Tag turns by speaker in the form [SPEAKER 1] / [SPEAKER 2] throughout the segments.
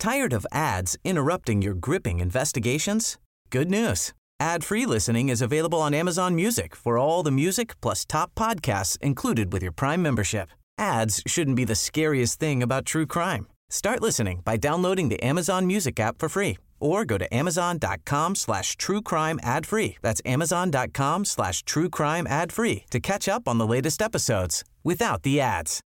[SPEAKER 1] Tired of ads interrupting your gripping investigations? Good news. Ad-free listening is available on Amazon Music for all the music plus top podcasts included with your Prime membership. Ads shouldn't be the scariest thing about true crime. Start listening by downloading the Amazon Music app for free or go to amazon.com/truecrime ad-free. That's amazon.com/truecrime ad-free to catch up on the latest episodes without the ads.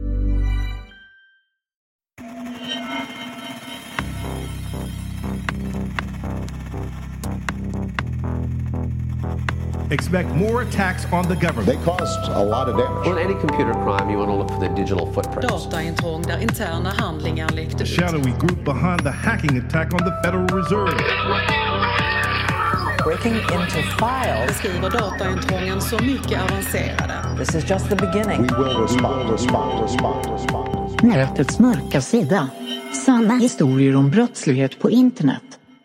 [SPEAKER 2] Expect more attacks on the government.
[SPEAKER 3] They caused a lot of damage.
[SPEAKER 4] Well, in any computer crime, you want to look for the digital footprints.
[SPEAKER 5] Dataintrång där interna handlingar läckte
[SPEAKER 2] The
[SPEAKER 5] ut.
[SPEAKER 2] shadowy group behind the hacking attack on the Federal Reserve.
[SPEAKER 6] Breaking into files.
[SPEAKER 5] Beskriver dataintrången så mycket avancerade.
[SPEAKER 6] This is just the beginning.
[SPEAKER 3] We will respond.
[SPEAKER 7] Nätets mörka sida. Sanna historier om brottslighet på internet.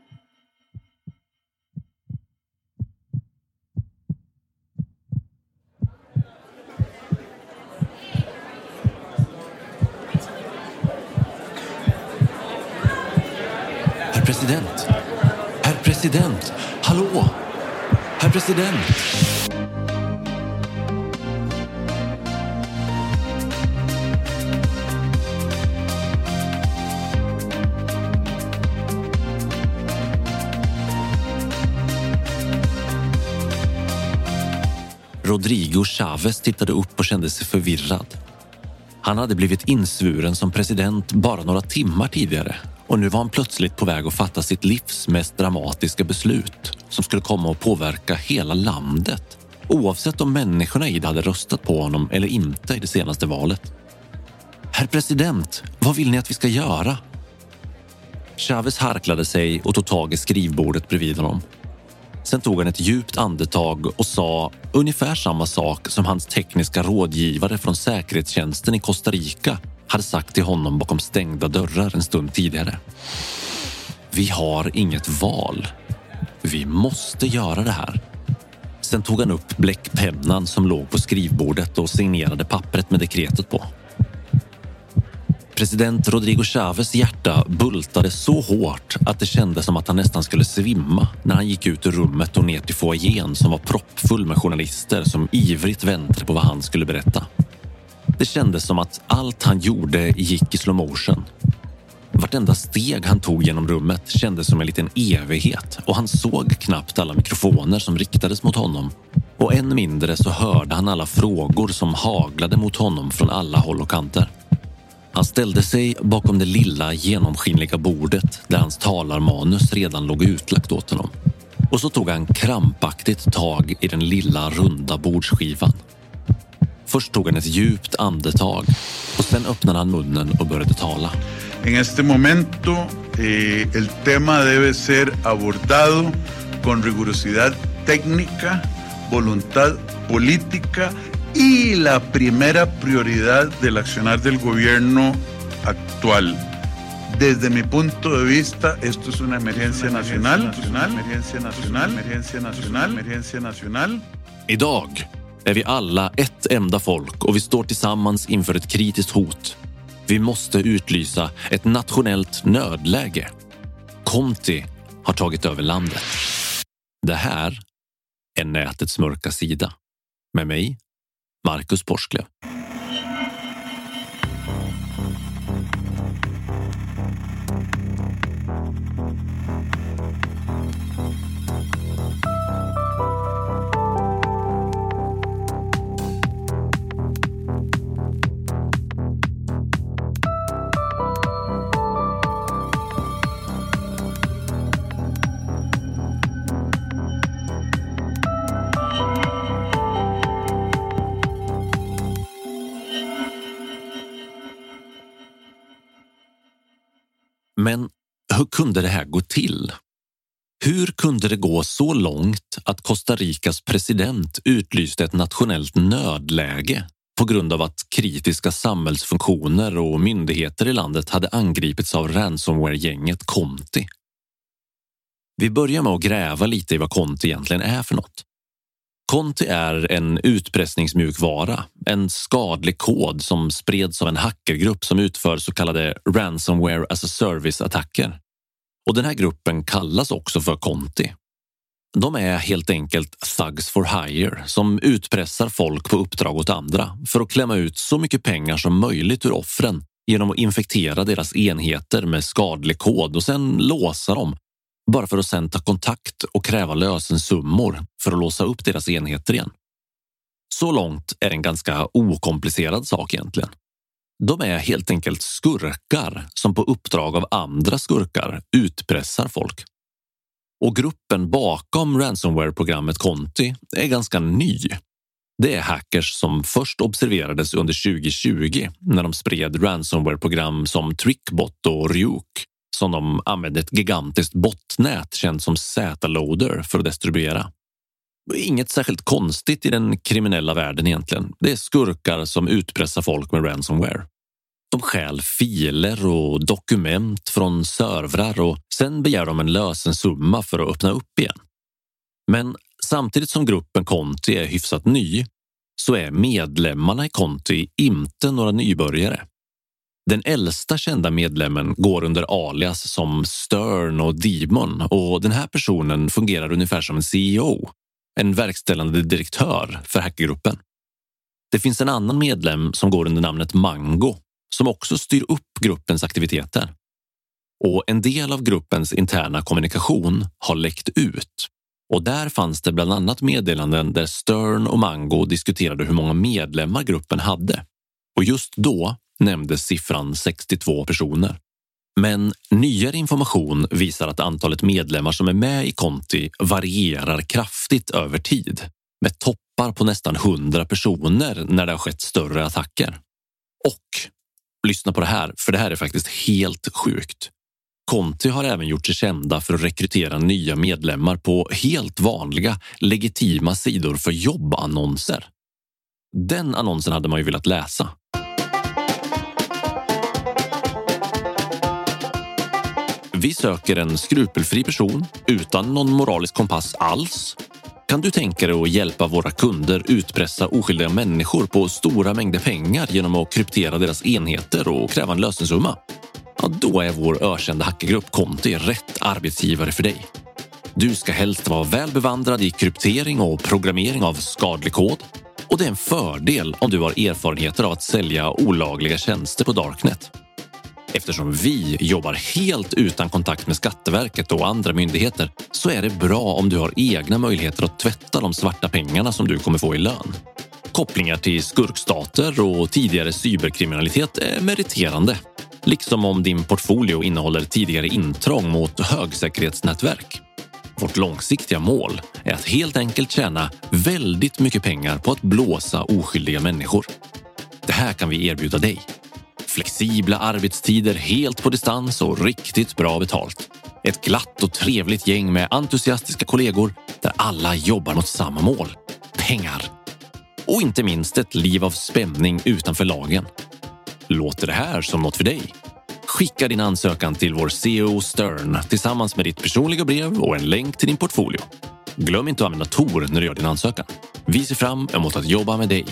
[SPEAKER 8] Herr president, hallå, herr president. Rodrigo Chávez tittade upp och kände sig förvirrad. Han hade blivit insvuren som president bara några timmar tidigare. Och nu var han plötsligt på väg att fatta sitt livs mest dramatiska beslut som skulle komma att påverka hela landet, oavsett om människorna i det hade röstat på honom eller inte i det senaste valet. Herr president, vad vill ni att vi ska göra? Chávez harklade sig och tog tag i skrivbordet bredvid honom. Sen tog han ett djupt andetag och sa ungefär samma sak som hans tekniska rådgivare från säkerhetstjänsten i Costa Rica hade sagt till honom bakom stängda dörrar en stund tidigare. Vi har inget val. Vi måste göra det här. Sen tog han upp bläckpennan som låg på skrivbordet och signerade pappret med dekretet på. President Rodrigo Chávez hjärta bultade så hårt att det kändes som att han nästan skulle svimma när han gick ut ur rummet och ner till foajén som var proppfull med journalister som ivrigt väntade på vad han skulle berätta. Det kändes som att allt han gjorde gick i slow motion. Vartenda steg han tog genom rummet kändes som en liten evighet och han såg knappt alla mikrofoner som riktades mot honom. Och än mindre så hörde han alla frågor som haglade mot honom från alla håll och kanter. Han ställde sig bakom det lilla genomskinliga bordet där hans talarmanus redan låg utlagt åt honom. Och så tog han krampaktigt tag i den lilla runda bordsskivan. Först tog han ett djupt andetag och sen öppnade han munnen och började tala.
[SPEAKER 9] En este momento el tema debe ser abordado con rigurosidad técnica, voluntad política y la primera prioridad del accionar del gobierno actual. Desde mi punto de vista, esto es una emergencia nacional.
[SPEAKER 8] Idag är vi alla ett enda folk och vi står tillsammans inför ett kritiskt hot. Vi måste utlysa ett nationellt nödläge. Conti har tagit över landet. Det här är nätets mörka sida. Med mig, Marcus Porsklev. Men hur kunde det här gå till? Hur kunde det gå så långt att Costa Ricas president utlyste ett nationellt nödläge på grund av att kritiska samhällsfunktioner och myndigheter i landet hade angripits av ransomware-gänget Conti? Vi börjar med att gräva lite i vad Conti egentligen är för något. Conti är en utpressningsmjukvara, en skadlig kod som spreds av en hackergrupp som utför så kallade ransomware as a service-attacker. Och den här gruppen kallas också för Conti. De är helt enkelt thugs for hire som utpressar folk på uppdrag åt andra för att klämma ut så mycket pengar som möjligt ur offren genom att infektera deras enheter med skadlig kod och sen låsa dem, bara för att sen ta kontakt och kräva lösensummor för att låsa upp deras enheter igen. Så långt är det en ganska okomplicerad sak egentligen. De är helt enkelt skurkar som på uppdrag av andra skurkar utpressar folk. Och gruppen bakom ransomware-programmet Conti är ganska ny. Det är hackers som först observerades under 2020 när de spred ransomware-program som Trickbot och Ryuk, som de använde ett gigantiskt botnät känt som Z-loader för att distribuera. Inget särskilt konstigt i den kriminella världen egentligen. Det är skurkar som utpressar folk med ransomware. De stjäl filer och dokument från servrar och sen begär de en lösensumma för att öppna upp igen. Men samtidigt som gruppen Conti är hyfsat ny så är medlemmarna i Conti inte några nybörjare. Den äldsta kända medlemmen går under alias som Stern och Demon och den här personen fungerar ungefär som en CEO, en verkställande direktör för hackergruppen. Det finns en annan medlem som går under namnet Mango som också styr upp gruppens aktiviteter. Och en del av gruppens interna kommunikation har läckt ut. Och där fanns det bland annat meddelanden där Stern och Mango diskuterade hur många medlemmar gruppen hade. Och just då nämndes siffran 62 personer. Men nyare information visar att antalet medlemmar som är med i Conti varierar kraftigt över tid. Med toppar på nästan 100 personer när det har skett större attacker. Och lyssna på det här, för det här är faktiskt helt sjukt. Conti har även gjort sig kända för att rekrytera nya medlemmar på helt vanliga, legitima sidor för jobbannonser. Den annonsen hade man ju velat läsa. Vi söker en skrupelfri person utan någon moralisk kompass alls. Kan du tänka dig att hjälpa våra kunder utpressa oskyldiga människor på stora mängder pengar genom att kryptera deras enheter och kräva en lösensumma? Ja, då är vår ökända hackergrupp Conti rätt arbetsgivare för dig. Du ska helst vara väl bevandrad i kryptering och programmering av skadlig kod. Och det är en fördel om du har erfarenheter av att sälja olagliga tjänster på Darknet. Eftersom vi jobbar helt utan kontakt med Skatteverket och andra myndigheter så är det bra om du har egna möjligheter att tvätta de svarta pengarna som du kommer få i lön. Kopplingar till skurkstater och tidigare cyberkriminalitet är meriterande. Liksom om din portfolio innehåller tidigare intrång mot högsäkerhetsnätverk. Vårt långsiktiga mål är att helt enkelt tjäna väldigt mycket pengar på att blåsa oskyldiga människor. Det här kan vi erbjuda dig. Flexibla arbetstider helt på distans och riktigt bra betalt. Ett glatt och trevligt gäng med entusiastiska kollegor där alla jobbar mot samma mål. Pengar. Och inte minst ett liv av spänning utanför lagen. Låter det här som något för dig? Skicka din ansökan till vår CEO Stern tillsammans med ditt personliga brev och en länk till din portfolio. Glöm inte att använda Tor när du gör din ansökan. Vi ser fram emot att jobba med dig.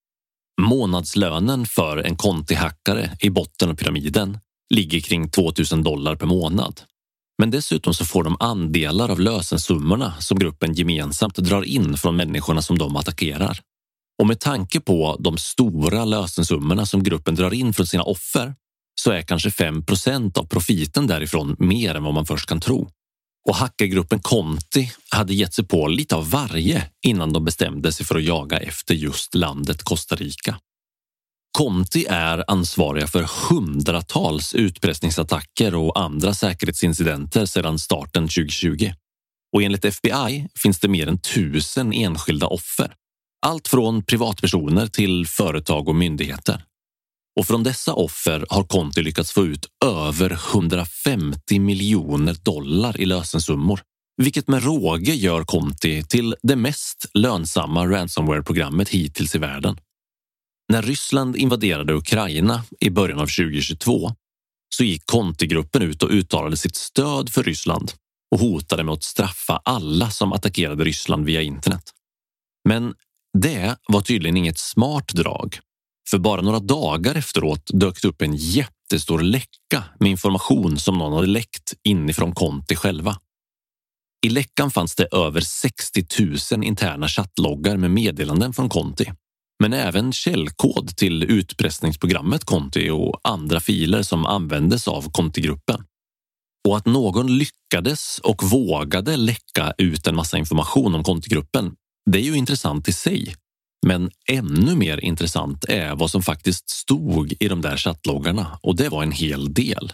[SPEAKER 8] Månadslönen för en Conti-hackare i botten av pyramiden ligger kring $2,000 per månad. Men dessutom så får de andelar av lösensummorna som gruppen gemensamt drar in från människorna som de attackerar. Och med tanke på de stora lösensummorna som gruppen drar in från sina offer så är kanske 5% av profiten därifrån mer än vad man först kan tro. Och hackergruppen Conti hade gett sig på lite av varje innan de bestämde sig för att jaga efter just landet Costa Rica. Conti är ansvariga för hundratals utpressningsattacker och andra säkerhetsincidenter sedan starten 2020. Och enligt FBI finns det mer än 1000 enskilda offer. Allt från privatpersoner till företag och myndigheter. Och från dessa offer har Conti lyckats få ut över $150 miljoner i lösensummor. Vilket med råge gör Conti till det mest lönsamma ransomware-programmet hittills i världen. När Ryssland invaderade Ukraina i början av 2022 så gick Conti-gruppen ut och uttalade sitt stöd för Ryssland och hotade med att straffa alla som attackerade Ryssland via internet. Men det var tydligen inget smart drag. För bara några dagar efteråt dök det upp en jättestor läcka med information som någon hade läckt inifrån Conti själva. I läckan fanns det över 60 000 interna chattloggar med meddelanden från Conti. Men även källkod till utpressningsprogrammet Conti och andra filer som användes av Conti-gruppen. Och att någon lyckades och vågade läcka ut en massa information om Conti-gruppen, det är ju intressant i sig. Men ännu mer intressant är vad som faktiskt stod i de där chattloggarna, och det var en hel del.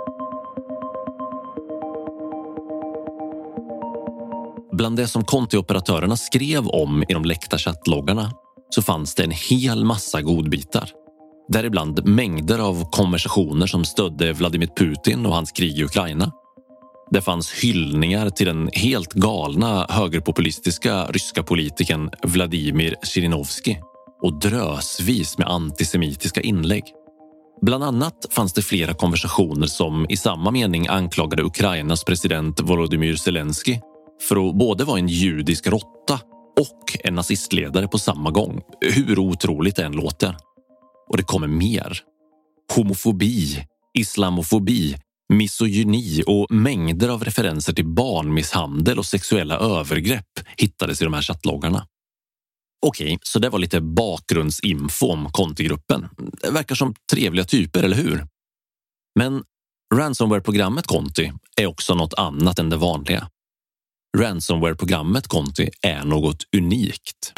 [SPEAKER 8] Bland det som Conti-operatörerna skrev om i de läckta chattloggarna så fanns det en hel massa godbitar. Däribland mängder av konversationer som stödde Vladimir Putin och hans krig i Ukraina. Det fanns hyllningar till den helt galna högerpopulistiska ryska politikern Vladimir Zhirinovsky och drösvis med antisemitiska inlägg. Bland annat fanns det flera konversationer som i samma mening anklagade Ukrainas president Volodymyr Zelensky för att både vara en judisk råtta och en nazistledare på samma gång. Hur otroligt det än låter. Och det kommer mer. Homofobi, islamofobi, misogyni och mängder av referenser till barnmisshandel och sexuella övergrepp hittades i de här chattloggarna. Okej, så det var lite bakgrundsinfo om Conti-gruppen. Det verkar som trevliga typer, eller hur? Men ransomware-programmet Conti är också något annat än det vanliga. Ransomware-programmet Conti är något unikt.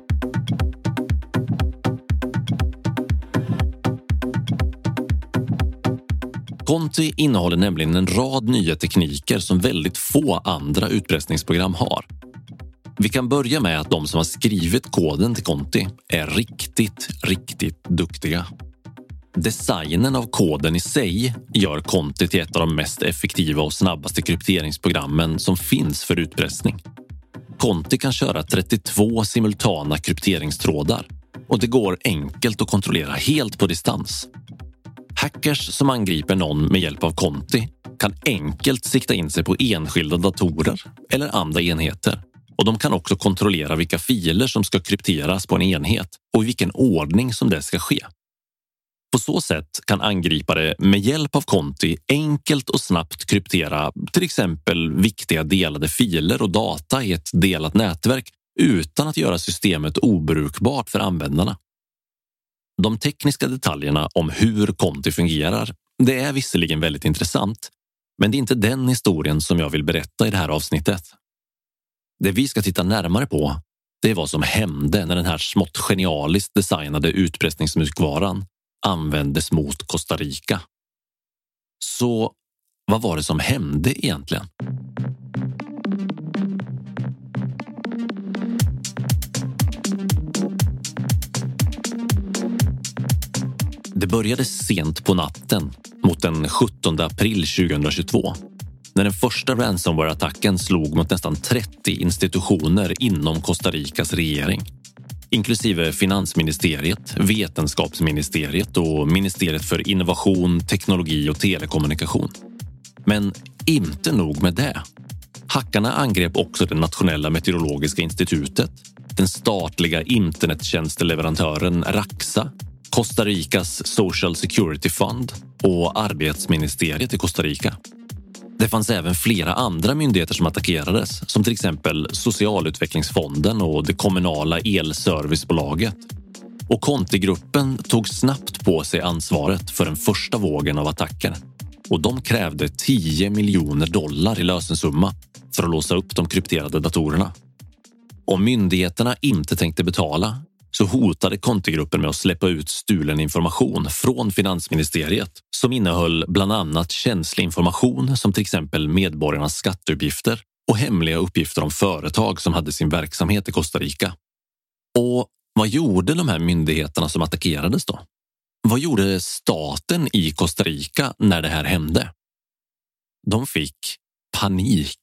[SPEAKER 8] Conti innehåller nämligen en rad nya tekniker som väldigt få andra utpressningsprogram har. Vi kan börja med att de som har skrivit koden till Conti är riktigt duktiga. Designen av koden i sig gör Conti till ett av de mest effektiva och snabbaste krypteringsprogrammen som finns för utpressning. Conti kan köra 32 simultana krypteringstrådar och det går enkelt att kontrollera helt på distans. Hackers som angriper någon med hjälp av Conti kan enkelt sikta in sig på enskilda datorer eller andra enheter. Och de kan också kontrollera vilka filer som ska krypteras på en enhet och i vilken ordning som det ska ske. På så sätt kan angripare med hjälp av Conti enkelt och snabbt kryptera till exempel viktiga delade filer och data i ett delat nätverk utan att göra systemet obrukbart för användarna. De tekniska detaljerna om hur Conti fungerar, det är visserligen väldigt intressant, men det är inte den historien som jag vill berätta i det här avsnittet. Det vi ska titta närmare på, det är vad som hände när den här smått genialiskt designade utpressningsmjukvaran användes mot Costa Rica. Så vad var det som hände egentligen? Det började sent på natten mot den 17 april 2022 när den första ransomware-attacken slog mot nästan 30 institutioner inom Costa Ricas regering, inklusive Finansministeriet, Vetenskapsministeriet och Ministeriet för innovation, teknologi och telekommunikation. Men inte nog med det. Hackarna angrep också det nationella meteorologiska institutet, den statliga internettjänsteleverantören Raxa, Costa Ricas Social Security Fund och arbetsministeriet i Costa Rica. Det fanns även flera andra myndigheter som attackerades, som till exempel Socialutvecklingsfonden och det kommunala elservicebolaget. Och Conti-gruppen tog snabbt på sig ansvaret för den första vågen av attacker. Och de krävde $10 miljoner i lösensumma för att låsa upp de krypterade datorerna. Om myndigheterna inte tänkte betala så hotade Conti-gruppen med att släppa ut stulen information från Finansministeriet som innehöll bland annat känslig information som till exempel medborgarnas skatteuppgifter och hemliga uppgifter om företag som hade sin verksamhet i Costa Rica. Och vad gjorde de här myndigheterna som attackerades då? Vad gjorde staten i Costa Rica när det här hände? De fick panik.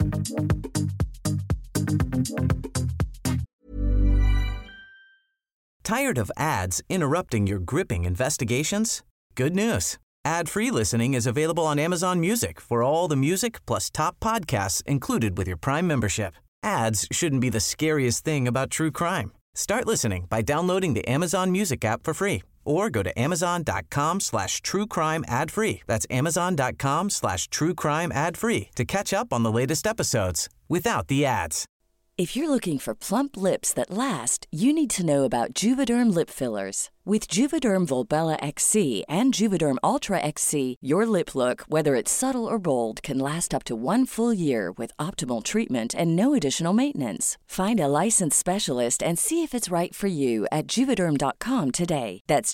[SPEAKER 1] Tired of ads interrupting your gripping investigations? Good news. Ad-free listening is available on Amazon Music for all the music plus top podcasts included with your Prime membership. Ads shouldn't be the scariest thing about true crime. Start listening by downloading the Amazon Music app for free or go to amazon.com/truecrime ad-free. That's amazon.com/truecrime ad-free to catch up on the latest episodes without the ads.
[SPEAKER 10] If you're looking for plump lips that last, you need to know about Juvederm lip fillers. With Juvederm Volbella XC and Juvederm Ultra XC, your lip look, whether it's subtle or bold, can last up to 1 full year with optimal treatment and no additional maintenance. Find a licensed specialist and see if it's right for you at Juvederm.com today. That's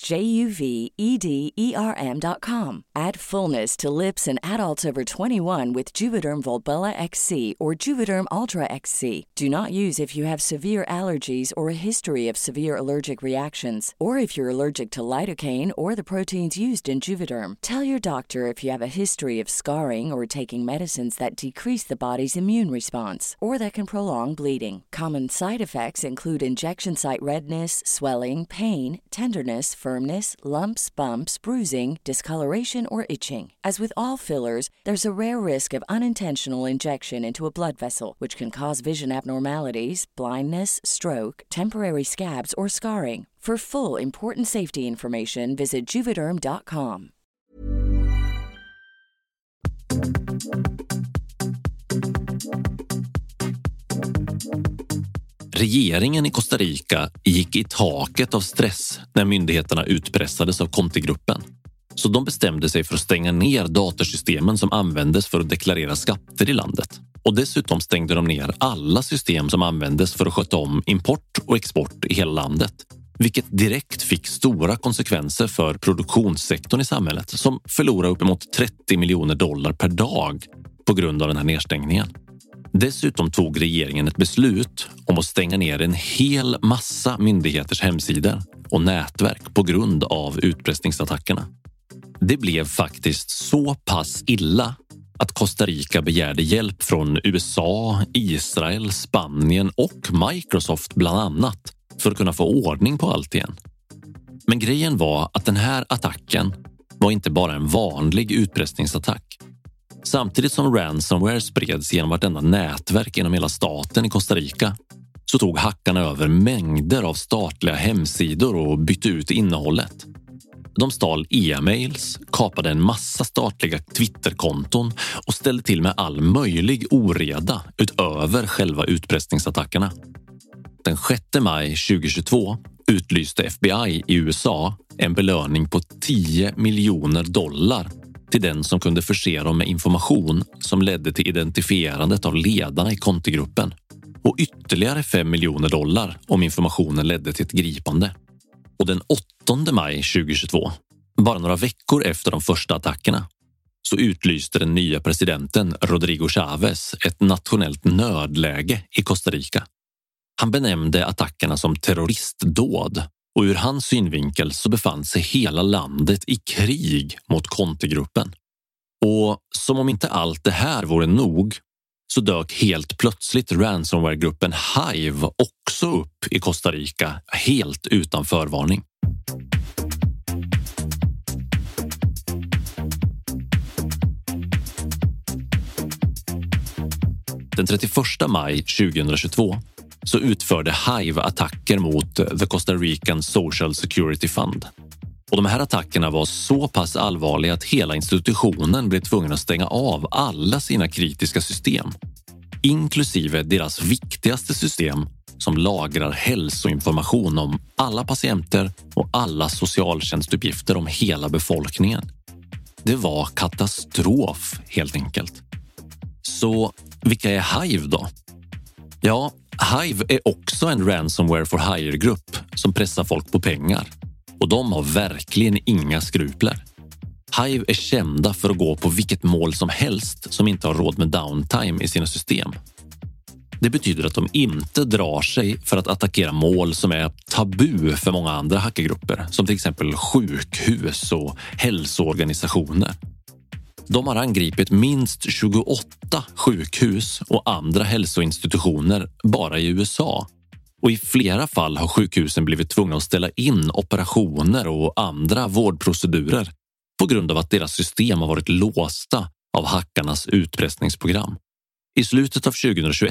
[SPEAKER 10] JUVEDERM.com. Add fullness to lips in adults over 21 with Juvederm Volbella XC or Juvederm Ultra XC. Do not use if you have severe allergies or a history of severe allergic reactions, or if you're allergic to lidocaine or the proteins used in Juvederm. Tell your doctor if you have a history of scarring or taking medicines that decrease the body's immune response or that can prolong bleeding. Common side effects include injection site redness, swelling, pain, tenderness, firmness, lumps, bumps, bruising, discoloration, or itching. As with all fillers, there's a rare risk of unintentional injection into a blood vessel, which can cause vision abnormalities, blindness, stroke, temporary scabs, or scarring. For full important safety information, visit Juvederm.com.
[SPEAKER 8] Regeringen i Costa Rica gick i taket av stress när myndigheterna utpressades av Conti-gruppen. Så de bestämde sig för att stänga ner datorsystemen som användes för att deklarera skatter i landet. Och dessutom stängde de ner alla system som användes för att sköta om import och export i hela landet. Vilket direkt fick stora konsekvenser för produktionssektorn i samhället som förlorar uppemot $30 miljoner per dag på grund av den här nedstängningen. Dessutom tog regeringen ett beslut om att stänga ner en hel massa myndigheters hemsidor och nätverk på grund av utpressningsattackerna. Det blev faktiskt så pass illa att Costa Rica begärde hjälp från USA, Israel, Spanien och Microsoft bland annat för att kunna få ordning på allt igen. Men grejen var att den här attacken var inte bara en vanlig utpressningsattack. Samtidigt som ransomware spreds genom vartenda nätverk inom hela staten i Costa Rica så tog hackarna över mängder av statliga hemsidor och bytte ut innehållet. De stal e-mails, kapade en massa statliga Twitterkonton och ställde till med all möjlig oreda utöver själva utpressningsattackerna. Den 6 maj 2022 utlyste FBI i USA en belöning på $10 miljoner till den som kunde förse dem med information som ledde till identifierandet av ledarna i Conti-gruppen och ytterligare $5 miljoner om informationen ledde till ett gripande. Och den 8 maj 2022, bara några veckor efter de första attackerna, så utlyste den nya presidenten Rodrigo Chávez ett nationellt nödläge i Costa Rica. Han benämnde attackerna som terroristdåd och ur hans synvinkel så befann sig hela landet i krig mot Conti-gruppen. Och som om inte allt det här vore nog så dök helt plötsligt ransomware-gruppen Hive också upp i Costa Rica helt utan förvarning. Den 31 maj 2022 så utförde Hive attacker mot The Costa Rican Social Security Fund. Och de här attackerna var så pass allvarliga att hela institutionen blev tvungen att stänga av alla sina kritiska system. Inklusive deras viktigaste system som lagrar hälsoinformation om alla patienter och alla socialtjänstuppgifter om hela befolkningen. Det var katastrof helt enkelt. Så vilka är Hive då? Ja, Hive är också en ransomware for hire-grupp som pressar folk på pengar. Och de har verkligen inga skrupler. Hive är kända för att gå på vilket mål som helst som inte har råd med downtime i sina system. Det betyder att de inte drar sig för att attackera mål som är tabu för många andra hackergrupper, som till exempel sjukhus och hälsoorganisationer. De har angripit minst 28 sjukhus och andra hälsoinstitutioner bara i USA. Och i flera fall har sjukhusen blivit tvungna att ställa in operationer och andra vårdprocedurer på grund av att deras system har varit låsta av hackarnas utpressningsprogram. I slutet av 2021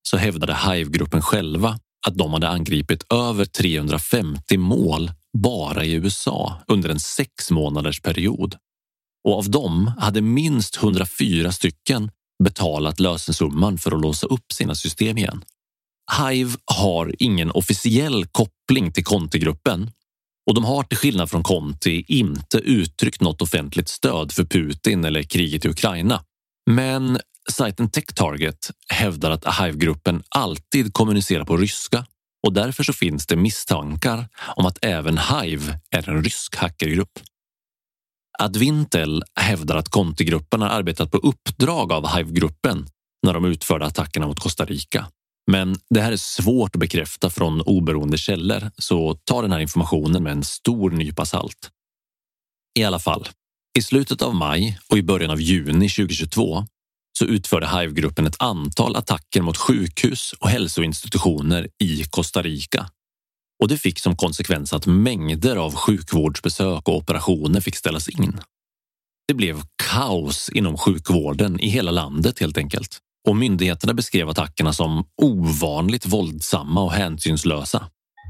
[SPEAKER 8] så hävdade Hive-gruppen själva att de hade angripit över 350 mål bara i USA under en 6 månaders period. Och av dem hade minst 104 stycken betalat lösensumman för att låsa upp sina system igen. Hive har ingen officiell koppling till Conti-gruppen och de har till skillnad från Conti inte uttryckt något offentligt stöd för Putin eller kriget i Ukraina. Men sajten TechTarget hävdar att Hive-gruppen alltid kommunicerar på ryska och därför så finns det misstankar om att även Hive är en rysk hackergrupp. Advintel hävdar att Conti-gruppen har arbetat på uppdrag av Hive-gruppen när de utförde attackerna mot Costa Rica. Men det här är svårt att bekräfta från oberoende källor, så ta den här informationen med en stor nypa salt. I alla fall, i slutet av maj och i början av juni 2022 så utförde Hive-gruppen ett antal attacker mot sjukhus och hälsoinstitutioner i Costa Rica. Och det fick som konsekvens att mängder av sjukvårdsbesök och operationer fick ställas in. Det blev kaos inom sjukvården i hela landet helt enkelt. Och myndigheterna beskrev attackerna som ovanligt våldsamma och hänsynslösa.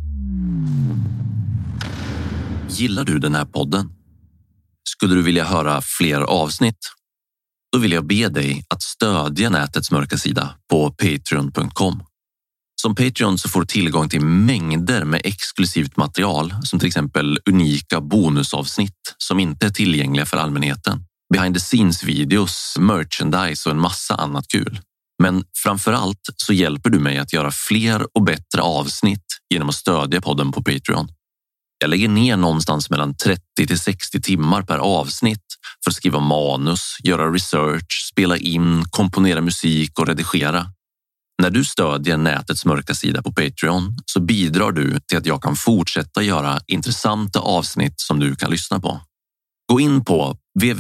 [SPEAKER 8] Gillar du den här podden? Skulle du vilja höra fler avsnitt? Då vill jag be dig att stödja nätets mörka sida på patreon.com. Som Patreon så får du tillgång till mängder med exklusivt material som till exempel unika bonusavsnitt som inte är tillgängliga för allmänheten. Behind the scenes-videos, merchandise och en massa annat kul. Men framförallt så hjälper du mig att göra fler och bättre avsnitt genom att stödja podden på Patreon. Jag lägger ner någonstans mellan 30 till 60 timmar per avsnitt för att skriva manus, göra research, spela in, komponera musik och redigera. När du stödjer nätets mörka sida på Patreon så bidrar du till att jag kan fortsätta göra intressanta avsnitt som du kan lyssna på. Gå in på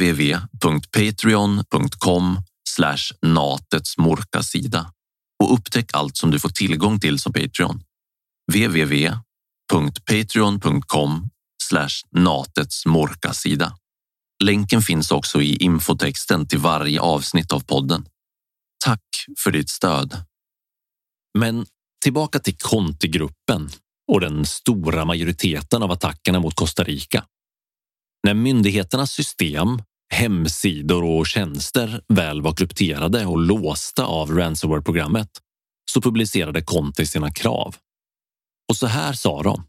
[SPEAKER 8] www.patreon.com/natets mörka sida och upptäck allt som du får tillgång till som Patreon. www.patreon.com/natets mörka sida. Länken finns också i infotexten till varje avsnitt av podden. Tack för ditt stöd. Men tillbaka till Conti-gruppen och den stora majoriteten av attackerna mot Costa Rica. När myndigheternas system, hemsidor och tjänster väl var krypterade och låsta av ransomware-programmet så publicerade Conti sina krav. Och så här sa de.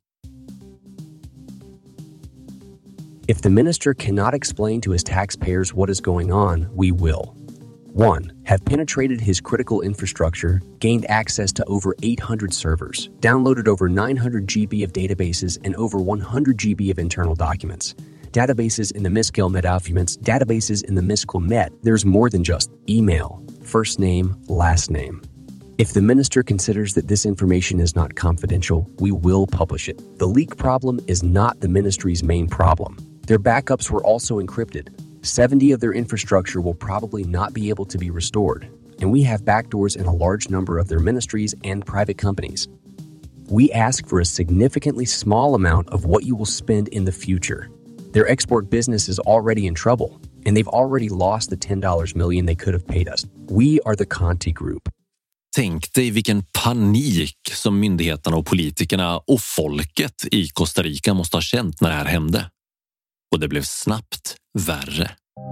[SPEAKER 11] If the minister cannot explain to his taxpayers what is going on, we will. 1. Have penetrated his critical infrastructure, gained access to over 800 servers, downloaded over 900 GB of databases and over 100 GB of internal documents. Databases in the MySQL documents, databases in the MySQL Net. There's more than just email, first name, last name. If the minister considers that this information is not confidential, we will publish it. The leak problem is not the ministry's main problem. Their backups were also encrypted. 70 of their infrastructure will probably not be able to be restored, and we have backdoors in a large number of their ministries and private companies. We ask for a significantly small amount of what you will spend in the future. Their export business is already in trouble, and they've already lost the $10 million they could have paid us. We are the Conti Group.
[SPEAKER 8] Tänk dig vilken panik som myndigheterna och politikerna och folket i Costa Rica måste ha känt när det här hände. Och det blev snabbt värre.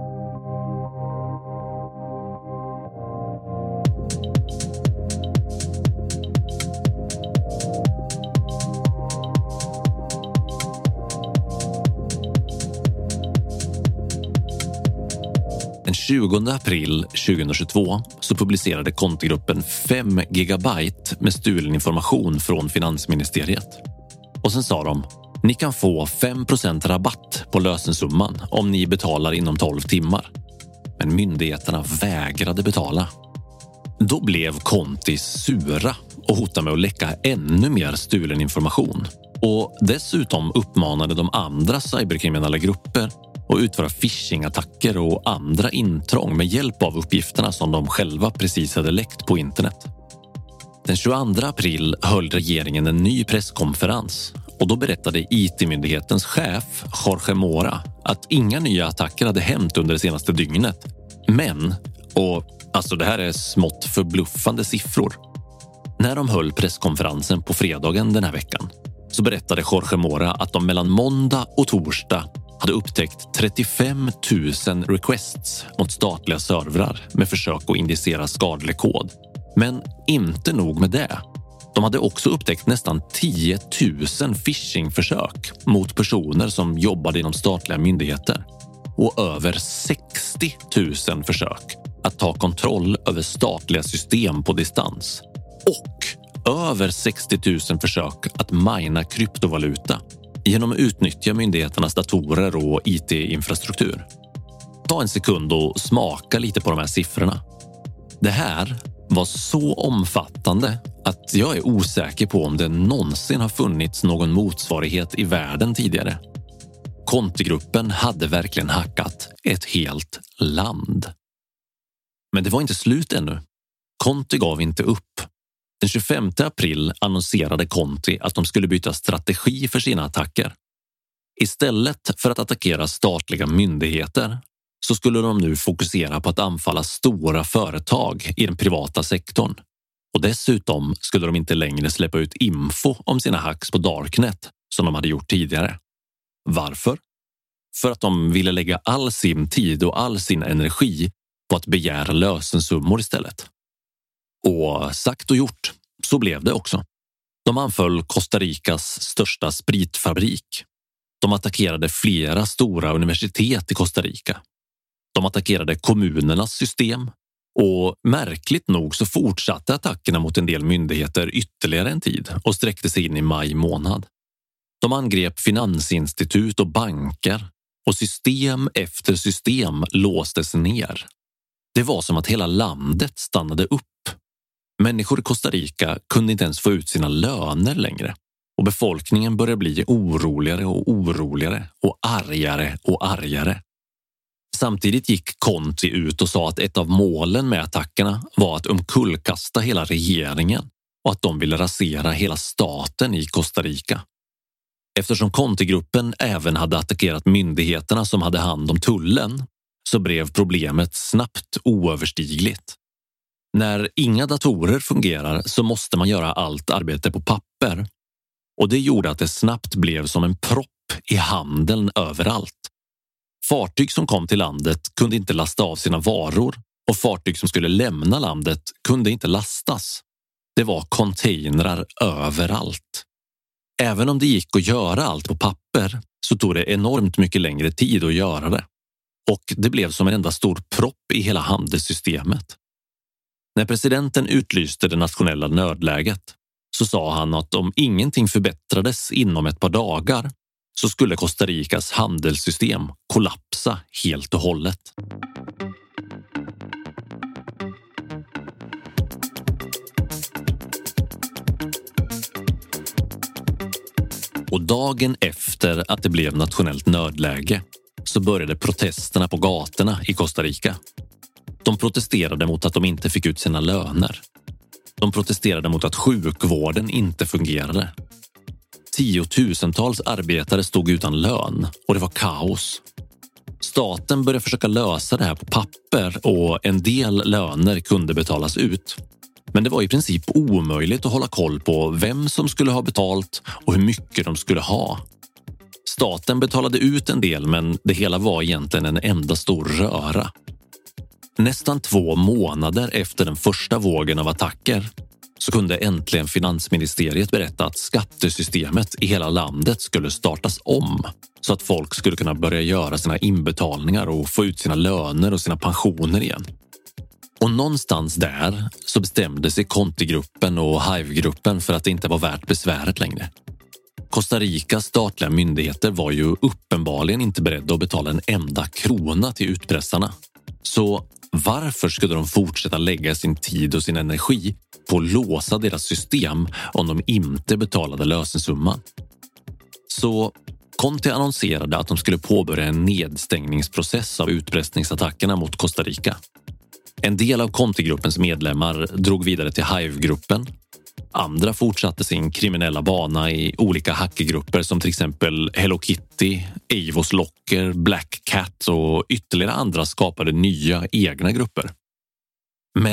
[SPEAKER 8] Den 20 april 2022 så publicerade Conti-gruppen 5 gigabyte med stulen information från finansministeriet. Och sen sa de, ni kan få 5% rabatt på lösensumman om ni betalar inom 12 timmar. Men myndigheterna vägrade betala. Då blev Conti sura och hotade med att läcka ännu mer stulen information. Och dessutom uppmanade de andra cyberkriminella grupper att utföra phishing-attacker och andra intrång med hjälp av uppgifterna som de själva precis hade läckt på internet. Den 22 april höll regeringen en ny presskonferens och då berättade IT-myndighetens chef Jorge Mora att inga nya attacker hade hänt under det senaste dygnet. Men, och alltså det här är smått förbluffande siffror, När de höll presskonferensen på fredagen den här veckan så berättade Jorge Mora att de mellan måndag och torsdag hade upptäckt 35 000 requests mot statliga servrar med försök att indicera skadlig kod. Men inte nog med det. De hade också upptäckt nästan 10 000 phishingförsök mot personer som jobbade inom statliga myndigheter och över 60 000 försök att ta kontroll över statliga system på distans och över 60 000 försök att mina kryptovaluta genom att utnyttja myndigheternas datorer och IT-infrastruktur. Ta en sekund och smaka lite på de här siffrorna. Det här var så omfattande att jag är osäker på om det någonsin har funnits någon motsvarighet i världen tidigare. Conti-gruppen hade verkligen hackat ett helt land. Men det var inte slut ännu. Conti gav inte upp. Den 25 april annonserade Conti att de skulle byta strategi för sina attacker. Istället för att attackera statliga myndigheter så skulle de nu fokusera på att anfalla stora företag i den privata sektorn. Och dessutom skulle de inte längre släppa ut info om sina hacks på Darknet som de hade gjort tidigare. Varför? För att de ville lägga all sin tid och all sin energi på att begära lösensummor istället. Och sagt och gjort, så blev det också. De anföll Costa Ricas största spritfabrik. De attackerade flera stora universitet i Costa Rica. De attackerade kommunernas system och märkligt nog så fortsatte attackerna mot en del myndigheter ytterligare en tid och sträckte sig in i maj månad. De angrep finansinstitut och banker och system efter system låstes ner. Det var som att hela landet stannade upp. Människor i Costa Rica kunde inte ens få ut sina löner längre och befolkningen började bli oroligare och oroligare och argare och argare. Samtidigt gick Conti ut och sa att ett av målen med attackerna var att omkullkasta hela regeringen och att de ville rasera hela staten i Costa Rica. Eftersom Conti-gruppen även hade attackerat myndigheterna som hade hand om tullen så blev problemet snabbt oöverstigligt. När inga datorer fungerar så måste man göra allt arbete på papper och det gjorde att det snabbt blev som en propp i handeln överallt. Fartyg som kom till landet kunde inte lasta av sina varor och fartyg som skulle lämna landet kunde inte lastas. Det var containrar överallt. Även om det gick att göra allt på papper så tog det enormt mycket längre tid att göra det. Och det blev som en enda stor propp i hela handelssystemet. När presidenten utlyste det nationella nödläget så sa han att om ingenting förbättrades inom ett par dagar så skulle Costa Ricas handelssystem kollapsa helt och hållet. Och dagen efter att det blev nationellt nödläge så började protesterna på gatorna i Costa Rica. De protesterade mot att de inte fick ut sina löner. De protesterade mot att sjukvården inte fungerade. 10 000-tals arbetare stod utan lön och det var kaos. Staten började försöka lösa det här på papper och en del löner kunde betalas ut. Men det var i princip omöjligt att hålla koll på vem som skulle ha betalt och hur mycket de skulle ha. Staten betalade ut en del men det hela var egentligen en enda stor röra. Nästan 2 månader efter den första vågen av attacker så kunde äntligen finansministeriet berätta att skattesystemet i hela landet skulle startas om så att folk skulle kunna börja göra sina inbetalningar och få ut sina löner och sina pensioner igen. Och någonstans där så bestämde sig Conti-gruppen och Hive-gruppen för att det inte var värt besväret längre. Costa Ricas statliga myndigheter var ju uppenbarligen inte beredda att betala en enda krona till utpressarna. Så varför skulle de fortsätta lägga sin tid och sin energi på att låsa deras system om de inte betalade lösensumman? Så Conti annonserade att de skulle påbörja en nedstängningsprocess av utpressningsattackerna mot Costa Rica. En del av Conti-gruppens medlemmar drog vidare till Hive-gruppen. Andra fortsatte sin kriminella bana i olika hackergrupper som till exempel Hello Kitty, Avos Locker, Black Cat och ytterligare andra skapade nya egna grupper. Men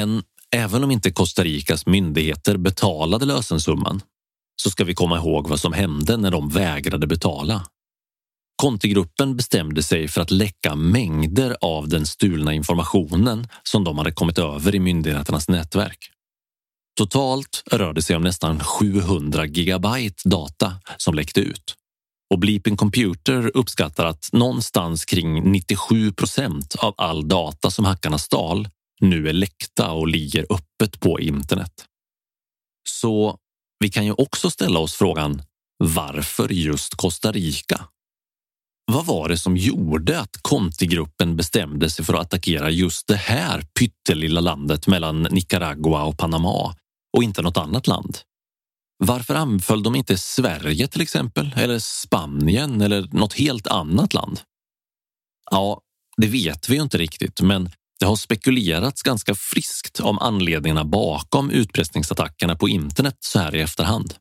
[SPEAKER 8] Även om inte Costa Ricas myndigheter betalade lösensumman så ska vi komma ihåg vad som hände när de vägrade betala. Conti-gruppen bestämde sig för att läcka mängder av den stulna informationen som de hade kommit över i myndigheternas nätverk. Totalt rörde det sig om nästan 700 gigabyte data som läckte ut. Och Bleeping Computer uppskattar att någonstans kring 97% av all data som hackarna stal nu är läckta och ligger öppet på internet. Så vi kan ju också ställa oss frågan, varför just Costa Rica? Vad var det som gjorde att Conti-gruppen bestämde sig för att attackera just det här pyttelilla landet mellan Nicaragua och Panama och inte något annat land? Varför anföll de inte Sverige till exempel, eller Spanien eller något helt annat land? Ja, det vet vi ju inte riktigt, men det har spekulerats ganska friskt om anledningarna bakom utpressningsattackerna på internet så här i efterhand.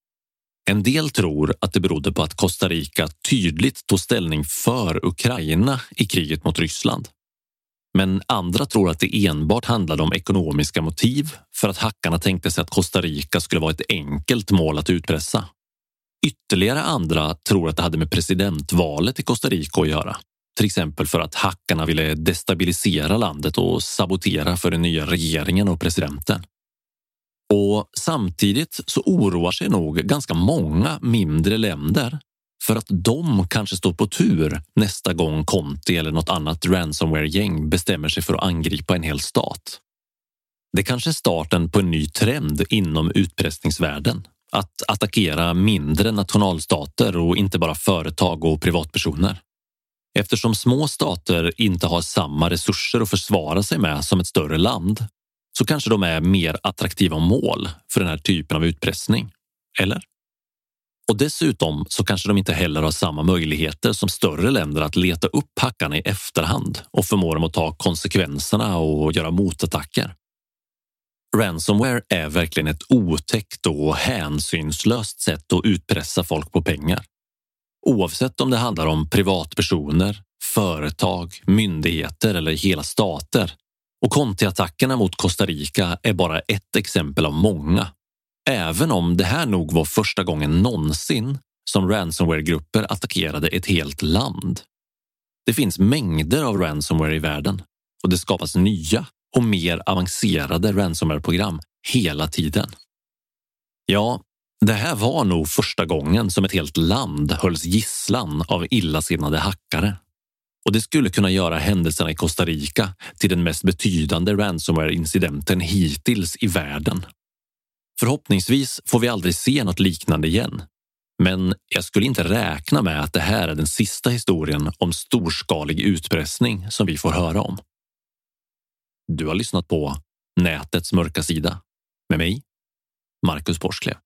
[SPEAKER 8] En del tror att det berodde på att Costa Rica tydligt tog ställning för Ukraina i kriget mot Ryssland. Men andra tror att det enbart handlade om ekonomiska motiv för att hackarna tänkte sig att Costa Rica skulle vara ett enkelt mål att utpressa. Ytterligare andra tror att det hade med presidentvalet i Costa Rica att göra. Till exempel för att hackarna ville destabilisera landet och sabotera för den nya regeringen och presidenten. Och samtidigt så oroar sig nog ganska många mindre länder för att de kanske står på tur nästa gång Conti eller något annat ransomware-gäng bestämmer sig för att angripa en hel stat. Det kanske är starten på en ny trend inom utpressningsvärlden. Att attackera mindre nationalstater och inte bara företag och privatpersoner. Eftersom små stater inte har samma resurser att försvara sig med som ett större land så kanske de är mer attraktiva mål för den här typen av utpressning. Eller? Och dessutom så kanske de inte heller har samma möjligheter som större länder att leta upp hackarna i efterhand och förmå dem att ta konsekvenserna och göra motattacker. Ransomware är verkligen ett otäckt och hänsynslöst sätt att utpressa folk på pengar. Oavsett om det handlar om privatpersoner, företag, myndigheter eller hela stater. Och Conti-attackerna mot Costa Rica är bara ett exempel av många. Även om det här nog var första gången någonsin som ransomware-grupper attackerade ett helt land. Det finns mängder av ransomware i världen och det skapas nya och mer avancerade ransomware-program hela tiden. Ja, det här var nog första gången som ett helt land hölls gisslan av illasinnade hackare. Och det skulle kunna göra händelserna i Costa Rica till den mest betydande ransomware-incidenten hittills i världen. Förhoppningsvis får vi aldrig se något liknande igen. Men jag skulle inte räkna med att det här är den sista historien om storskalig utpressning som vi får höra om. Du har lyssnat på Nätets mörka sida med mig, Marcus Porsklev.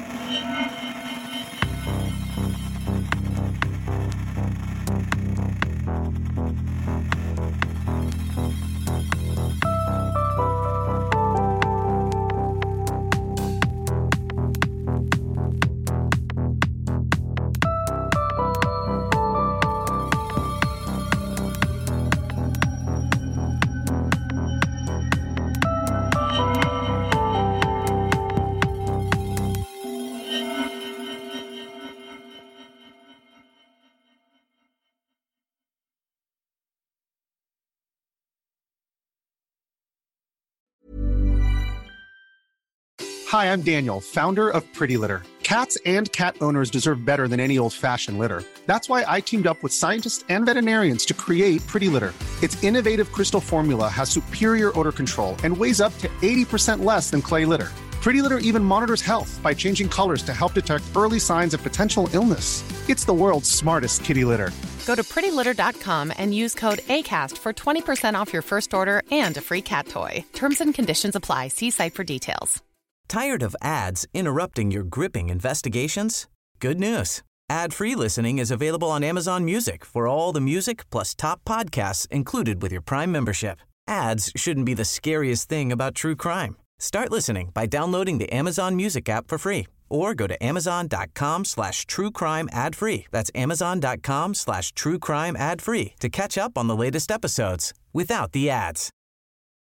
[SPEAKER 12] Hi, I'm Daniel, founder of Pretty Litter. Cats and cat owners deserve better than any old-fashioned litter. That's why I teamed up with scientists and veterinarians to create Pretty Litter. Its innovative crystal formula has superior odor control and weighs up to 80% less than clay litter. Pretty Litter even monitors health by changing colors to help detect early signs of potential illness. It's the world's smartest kitty litter.
[SPEAKER 13] Go to prettylitter.com and use code ACAST for 20% off your first order and a free cat toy. Terms and conditions apply. See site for details.
[SPEAKER 1] Tired of ads interrupting your gripping investigations? Good news. Ad-free listening is available on Amazon Music for all the music plus top podcasts included with your Prime membership. Ads shouldn't be the scariest thing about true crime. Start listening by downloading the Amazon Music app for free or go to amazon.com/truecrime ad-free. That's amazon.com/truecrime ad-free to catch up on the latest episodes without the ads.